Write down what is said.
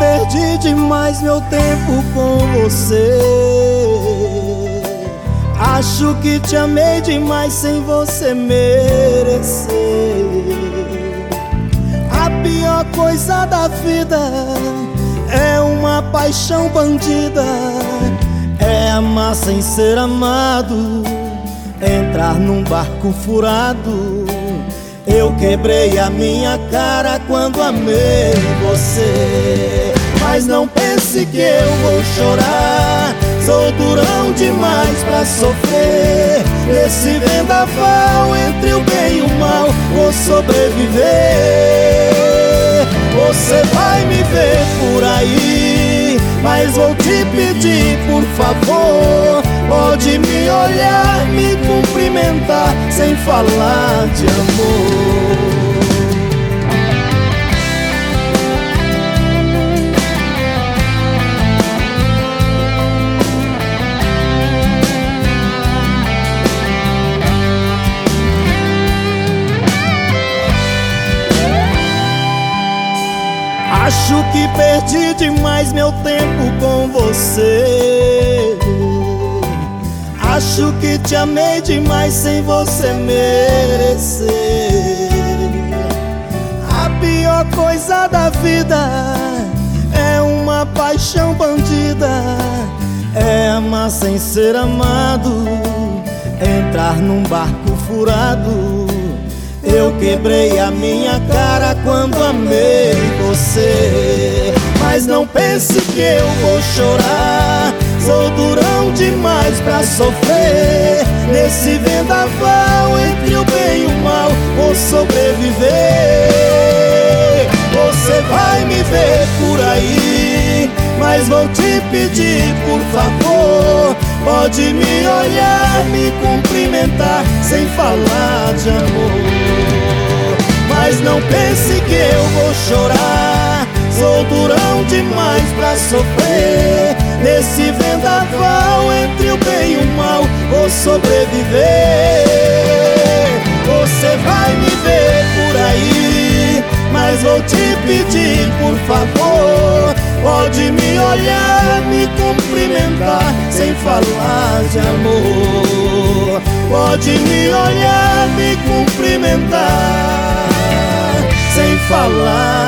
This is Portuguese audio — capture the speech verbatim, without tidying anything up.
perdi demais meu tempo com você. Acho que te amei demais sem você merecer. A pior coisa da vida é uma paixão bandida, é amar sem ser amado, entrar num barco furado. Eu quebrei a minha cara quando amei você. Mas não pense que eu vou chorar, sou durão demais pra sofrer. Nesse vendaval entre o bem e o mal vou sobreviver. Você vai me ver por aí, mas vou te pedir, por favor, pode me olhar, me cumprimentar sem falar de amor. Acho que perdi demais meu tempo com você. Acho que te amei demais sem você merecer. A pior coisa da vida é uma paixão bandida, é amar sem ser amado, entrar num barco furado. Eu quebrei a minha cara quando amei você. Mas não pense que eu vou chorar, sou durão demais pra sofrer. Nesse vendaval entre o bem e o mal vou sobreviver. Você vai me ver por aí, mas vou te pedir, por favor, pode me olhar, me cumprimentar sem falar de amor. Mas não pense que eu vou chorar, sou durão demais pra sofrer. Nesse vendaval entre o bem e o mal vou sobreviver. Você vai me ver por aí, mas vou te pedir, por favor, pode me olhar, me cumprimentar sem falar de amor. Pode me olhar, me cumprimentar sem falar